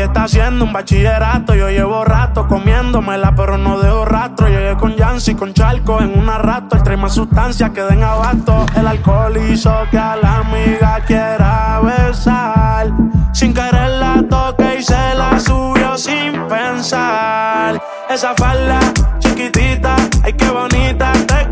ella está haciendo un bachillerato. Yo llevo rato comiéndomela, pero no dejo rastro. Llegué con Yancy, con Charco en una rato. Él trae más sustancias que den abasto. El alcohol hizo que a la amiga quiera besar. Sin querer la toque y se la subió sin pensar. Esa falda chiquitita, ay qué bonita te